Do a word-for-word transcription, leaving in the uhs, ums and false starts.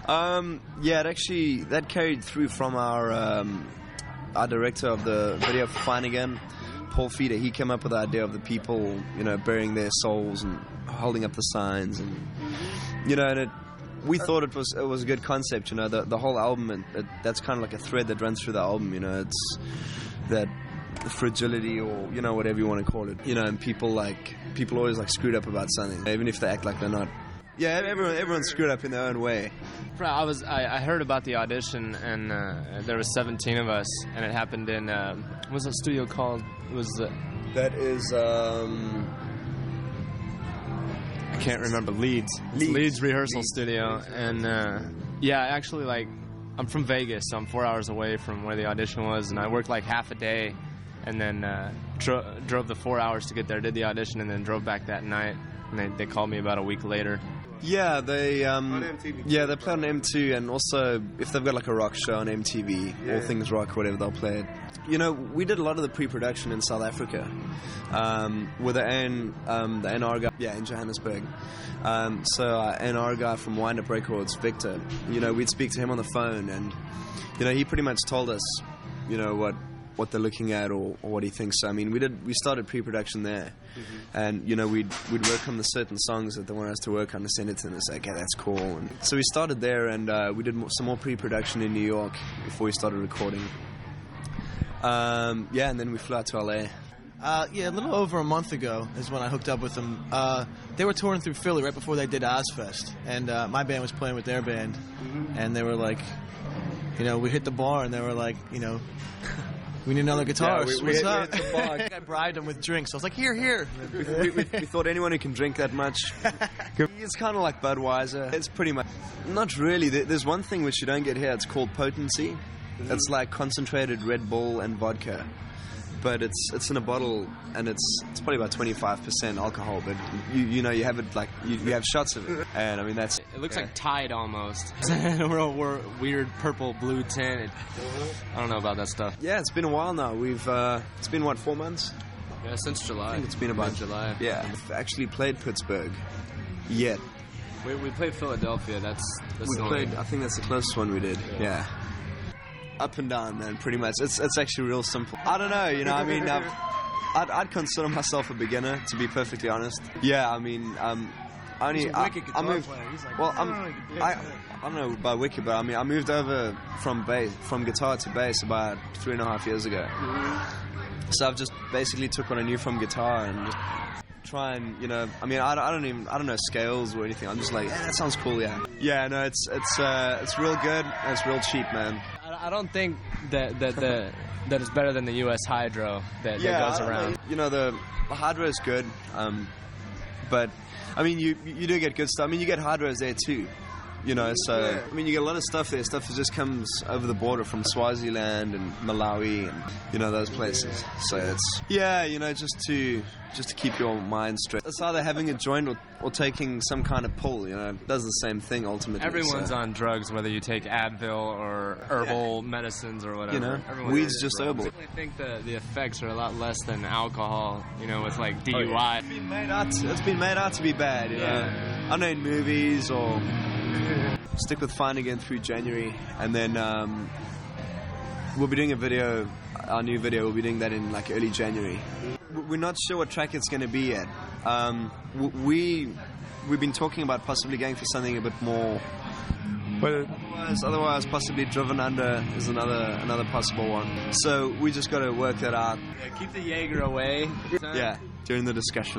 Um, yeah, it actually, that carried through from our, um, our director of the video for Fine Again, Paul Feeder. He came up with the idea of the people, you know, burying their souls and holding up the signs, and, you know, and it, we thought it was, it was a good concept, you know, the, the whole album, it, it, that's kind of like a thread that runs through the album, you know, it's that fragility, or, you know, whatever you want to call it, you know, and people like, people always like screwed up about something, even if they act like they're not. Yeah, everyone, everyone's screwed up in their own way. I was, I, I heard about the audition, and uh, there was seventeen of us, and it happened in, uh, what was the studio called? It was uh, that is, um, I can't remember. Leeds, Leeds, Leeds Rehearsal Leeds. Studio, and uh, yeah, actually, like, I'm from Vegas, so I'm four hours away from where the audition was, and I worked like half a day, and then uh, dro- drove the four hours to get there, did the audition, and then drove back that night, and they, they called me about a week later. Yeah, they um, yeah they play on M two, and also if they've got like a rock show on M T V, yeah. All Things Rock, whatever, they'll play it. You know, we did a lot of the pre-production in South Africa um, with the N, um, the N R guy, yeah, in Johannesburg. Um, so our N R guy from Wind Up Records, Victor, you know, we'd speak to him on the phone, and you know, he pretty much told us, you know, what. what they're looking at, or, or what he thinks. So, I mean, we did we started pre-production there, mm-hmm. and you know we'd we'd work on the certain songs that they want us to work on, and send it to them and say, okay, that's cool. And so we started there, and uh, we did more, some more pre-production in New York before we started recording. Um, yeah, and then we flew out to L A. Uh, yeah, a little over a month ago is when I hooked up with them. Uh, they were touring through Philly right before they did Ozfest, and uh, my band was playing with their band, mm-hmm. and they were like, you know, we hit the bar, and they were like, you know, we need another guitarist. Yeah, we, What's we, up? we hit the bar. I bribed them with drinks. I was like, here, here. we, we, we, we thought anyone who can drink that much. It's kind of like Budweiser. It's pretty much... Not really. There's one thing which you don't get here. It's called potency. Mm-hmm. It's like concentrated Red Bull and vodka. But it's it's in a bottle, and it's it's probably about twenty-five percent alcohol. But you you know you have it like you, you have shots of it, and I mean that's it looks yeah. like Tide almost. a real weird purple blue tint. I don't know about that stuff. Yeah, it's been a while now. We've uh, it's been what four months? Yeah, since July. I think it's been about July. Yeah, we've actually played Pittsburgh yet. We we played Philadelphia. That's, that's we played. I think that's the closest one we did. Yeah. yeah. Up and down, man, pretty much. It's it's actually real simple. I don't know, you know, I mean, um, I'd, I'd consider myself a beginner, to be perfectly honest. Yeah, I mean, um, only... He's a wicked I, guitar I moved, player. He's like, well, I'm, I, I don't know about wicked, but I mean, I moved over from bass, from guitar to bass about three and a half years ago. So I've just basically took what I knew from guitar and just try and, you know, I mean, I, I don't even, I don't know scales or anything. I'm just like, yeah, that sounds cool, yeah. Yeah, no, it's, it's, uh, it's real good and it's real cheap, man. I don't think that that the that it's better than the U S Hydro that, yeah, that goes around. Know. You know, the, the Hydro is good, um, but I mean, you you do get good stuff. I mean, you get Hydros there too. You know, so yeah. I mean, you get a lot of stuff there. Stuff that just comes over the border from Swaziland and Malawi and you know those places. So it's yeah, you know, just to just to keep your mind straight. It's either having a joint or, or taking some kind of pull. You know, it does the same thing ultimately. Everyone's so. on drugs, whether you take Advil or herbal yeah. medicines or whatever. You know, Everyone weed's just herbal. I think the the effects are a lot less than alcohol. You know, with like D U I. Oh, yeah. It's been made out. To, it's been made out to be bad. You yeah. know, I know in movies or. Stick with Fine Again through January, and then um, we'll be doing a video, our new video, we'll be doing that in like early January. We're not sure what track it's going to be yet. Um, we, we've been talking about possibly going for something a bit more, but otherwise, otherwise possibly Driven Under is another another possible one. So we just got to work that out. Yeah, keep the Jaeger away. Yeah, during the discussion.